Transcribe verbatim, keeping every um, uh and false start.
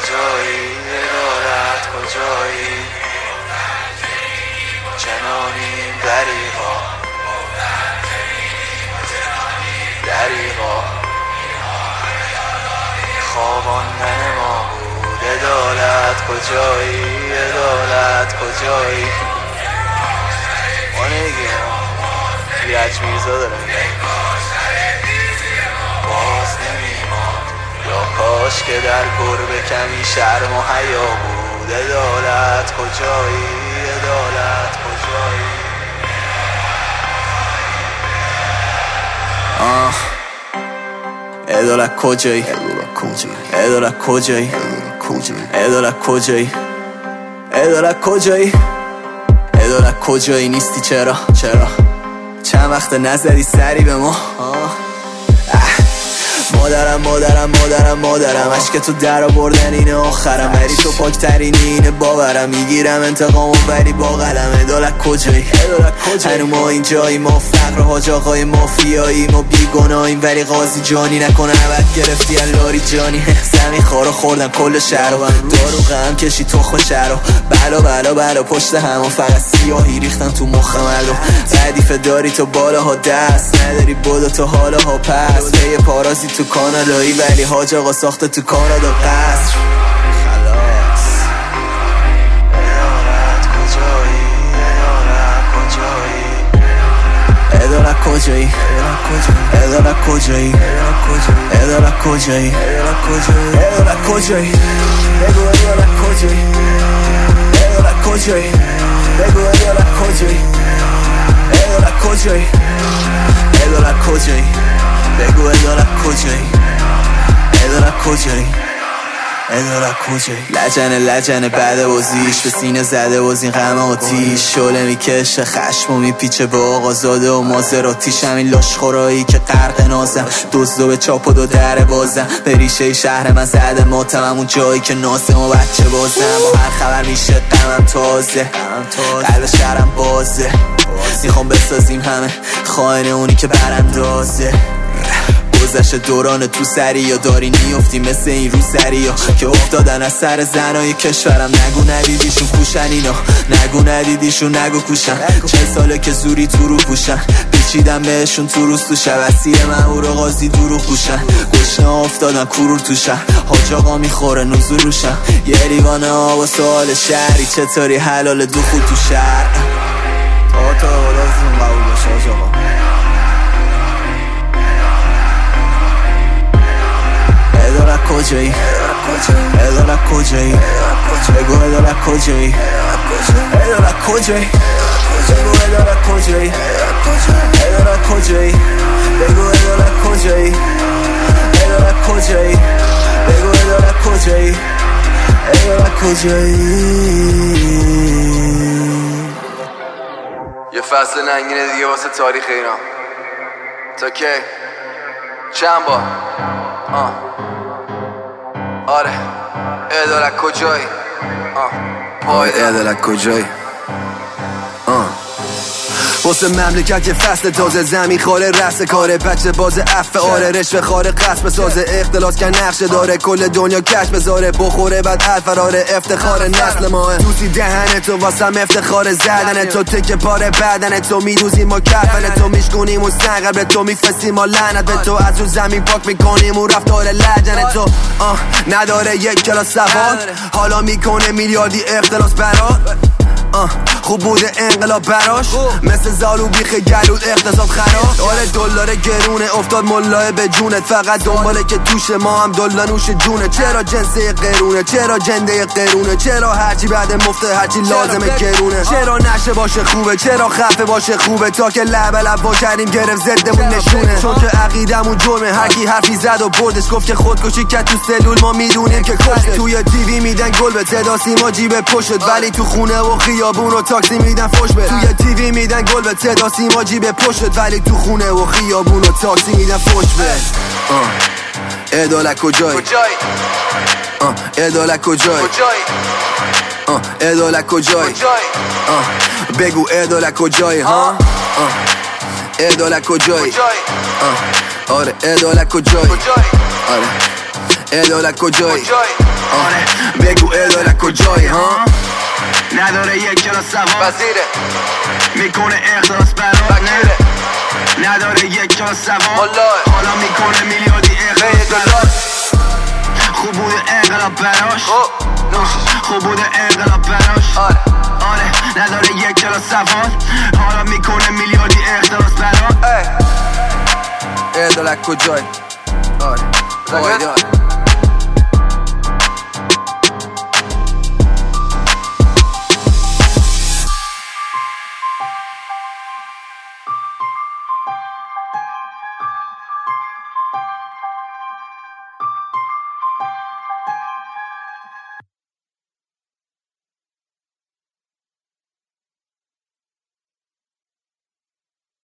کجایی عدالت کجایی چنانیم دریغا دریغا خواباندن ما بود عدالت کجایی عدالت کجایی ما نگیم یج میرزا داره میگه باز نمیماند یا کاش که در گربه کمی شرم و حیا بود عدالت کجایی عدالت کجایی آه عدالت کجایی عدالت کجایی عدالت کجایی عدالت کجایی عدالت کجایی نیستی چرا چرا چند وقت نزدی سری به ما مادرم مادرم مادرم مادرم عشق تو در آوردن اینه آخرم ولی تو پاکترینی اینه باورم میگیرم انتقامو ولی با قلم عدالت کجایی هنو ما اینجایی ما فقر حاج آقای مافیایی ما بیگناهیم ولی قاضی جانی نکنه عبد گرفتی اللاری جانی زمین خارو خوردن کل شهر و دارو غم کشی تخم شهر و بلا بلا بلا پشت همون فقط سیاهی ریختن تو مخ مردم تعدیف داری تو بالاها دست نداری بودا تو حالاها پس پی پارازی تو کانادایی ولی حاج آقا ساخته تو کانادا قصر خلاص عدالت کجایی عدالت کجایی عدالت کجایی عدالت کجایی عدالت کجایی بگو عدالت کجایی عدالت کجایی بگو عدالت کجایی عدالت کجایی عدالت کجایی بگو عدالت کجایی عدالت کجایی عدالت کجایی لجنه لجنه بعد بازیش به سینه زده باز این غم آتیش شعله میکشه خشم و میپیچه به آقازاده و مازراتیش همین لاشخورایی که غرق نازم دزدو به چاپ و دو در بازم به ریشه شهر من زده ماتمم اون جایی که ناسم و بچه بازم با هر خبر میشه غمم تازه قلب شهرم بازه میخوام بسازیم همه خائن اونی که براندازه گذشت دوران تو سری یا داری نیفتی مثل این رو سری یا که افتادن از سر زنای کشورم نگو ندیدیشون کوشن اینا نگو ندیدیشون نگو کوشن چه ساله که زوری تو رو پوشن پیچیدم بهشون تو روز تو شب اسیر مهور و قاضی دروغ پوشن گشنه افتادن کرور توشن حاج آقا میخوره نوزو روشن یه ریوانه ها و سوال شهری چطوری حلال دو خود تو شهر تا تا لازم قبول باشه حاج آقا عدالت کجایی عدالت کجایی بگو عدالت کجایی عدالت کجایی بگو عدالت کجایی عدالت کجایی بگو عدالت کجایی عدالت کجایی بگو عدالت کجایی عدالت کجایی یه فصل ننگینه دیگه واسه تاریخ ایران تا کی چند بار آه آره عدالت کجایی آه پای عدالت کجایی آه واسه مملکت یه فصل تازه زمین خاره رس کاره بچه باز عفه آره رشوه خاره قصب سازه اختلاس کن نقشه داره کل دنیا کش بذاره بخوره بعد الفراره افتخار نسل ماه دوستی دهن تو واسم افتخار زدن تو تکه پاره بدن تو میدوزیم و کفن تو میشکنیم و سنگر به تو میفرستیم و لعنت به تو از رو زمین پاک میکنیم و رفتار لجن تو آه نداره یک کلاس سواد حالا میکنه میلیاردی اختلاس برات آه خوب بوده انقلاب براش مثل زالو بیخ گلود اقتصاد خراب آره دلار گرونه افتاد ملاه به جونت فقط دنباله که توش ما هم دلار نوش جونه چرا جنسه قرونه چرا جنده قرونه چرا هرچی بعد مفته هرچی لازمه گرونه چرا نشه باشه خوبه چرا خفه باشه خوبه تا که لب لب با کردیم گرفت زدمون نشونه چون که عقیدمون جرمه هرکی حرفی زد و بردش گفت که خودکشی کرد تو سلول ما میدونیم که کشته توی تیوی میدن گل به صدا سیما جیب پشت ولی تو خونه و خیابون و تاکسی میدن فوش به توی تیوی میدن گل به صدا سیما جیب پشت ولی تو خونه و خیابون و تاکسی میدن فوش به عدالت کجایی عدالت کجایی عدالت کجایی بگو عدالت کجایی ها عدالت کجایی آره عدالت کجایی آره عدالت کجایی؟ آره بگو عدالت کجایی ها؟ نداره یک کلاس سواد وزیره میکنه اخلاص برات فکیره نداره یک کلاس سواد ملاه حالا میکنه میلیاردی اخلاص برات خوب بوده انقلاب براش خب نوشش خوب بوده انقلاب براش آره آره نداره یک کلاس سواد حالا میکنه میلیاردی اخلاص برات ای عدالت کجایی؟ آره